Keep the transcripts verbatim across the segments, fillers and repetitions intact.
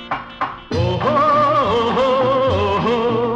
ओहो ओहो ओहो।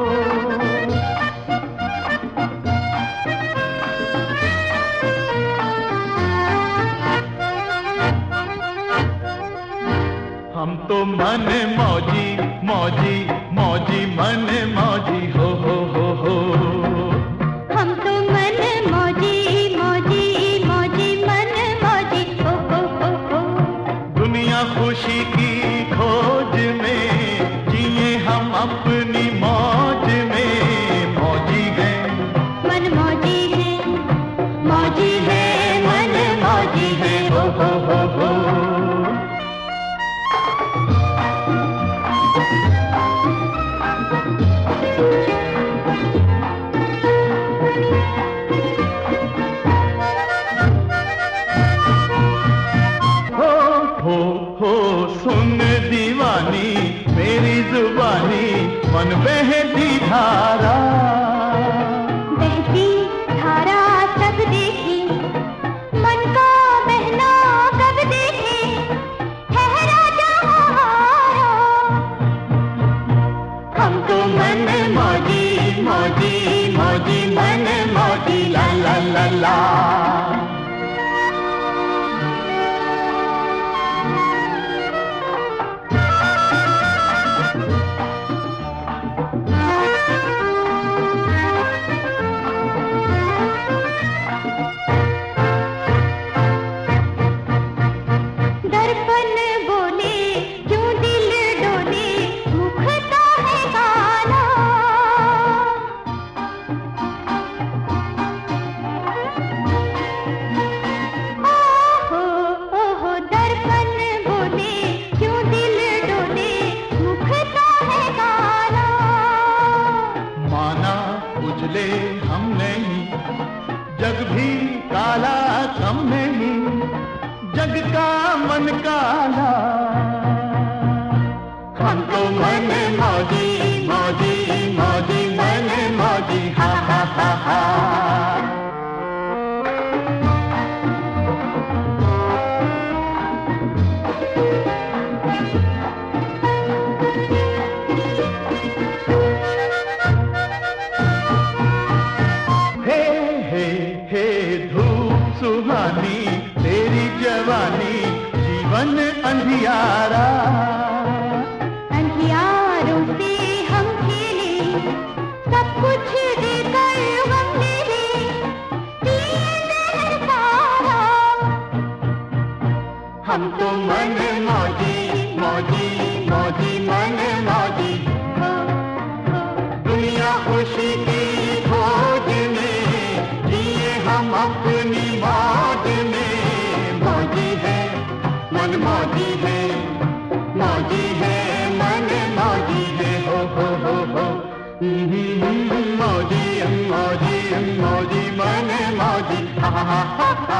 हम तो मन मौजी मौजी मौजी मन मौजी हो हो हो हो। हम तो मन मौजी मौजी मौजी मन मौजी हो हो हो हो। दुनिया खुशी की खोज में जिए हम अपनी मौज में। मौजी है मन मौजी है मौजी है मन मौजी है हो हो हो हो। हो हो सुन दीवानी मेरी जुबानी मन बहती धारा। बहती धारा सब देखी मन का बहना कब देखे। ठहरा जहां हम तो मन मौजी मौजी मौजी मन मौजी ला ला ला ला। दर्पण बोले क्यों दिल डोले मुखता है काला। ओहो ओहो दर्पण बोले क्यों दिल डोले मुखता है काला। माना उजले हम नहीं जग भी काला कम नहीं। जग का मन काला हम तो मन मौजी मौजी मौजी मन मौजी हा हा हा हा। हे हे हे धूप सुहानी तेरी जवानी जीवन अंधियारा। अंधियारों से हम खेले सब कुछ देकर हम ले ले पिए जहर सारा। हम तो मन मौजी मौजी मौजी मन मौजी। हो हो दुनिया खुशी की खोज में जिए हम अपनी मौज में। मौजी है मन मौजी है मौजी है मन मौजी है हो हो हो हो। मौजी मौजी मौजी मन मौजी हा हा हा हा।